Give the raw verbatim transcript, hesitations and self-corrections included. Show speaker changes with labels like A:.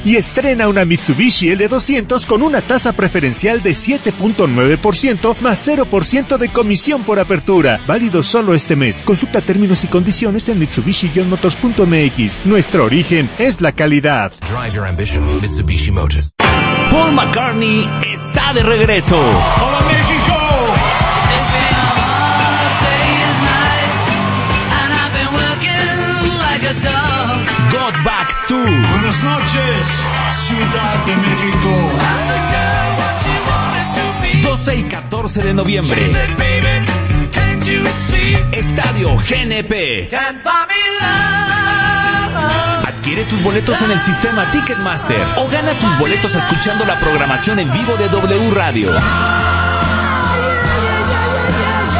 A: y estrena una Mitsubishi L doscientos con una tasa preferencial de siete punto nueve por ciento más cero por ciento de comisión por apertura. Válido solo este mes. Consulta términos y condiciones en mitsubishi motors punto m x. Nuestro origen es la calidad.
B: Drive your ambition, Mitsubishi Motors.
C: Paul McCartney está de regreso.
D: ¡Hola, México!
C: Got Back Tour.
D: Buenas noches, Ciudad de México.
C: doce y catorce de noviembre. Estadio G N P. Adquiere tus boletos en el sistema Ticketmaster o gana tus boletos escuchando la programación en vivo de W Radio.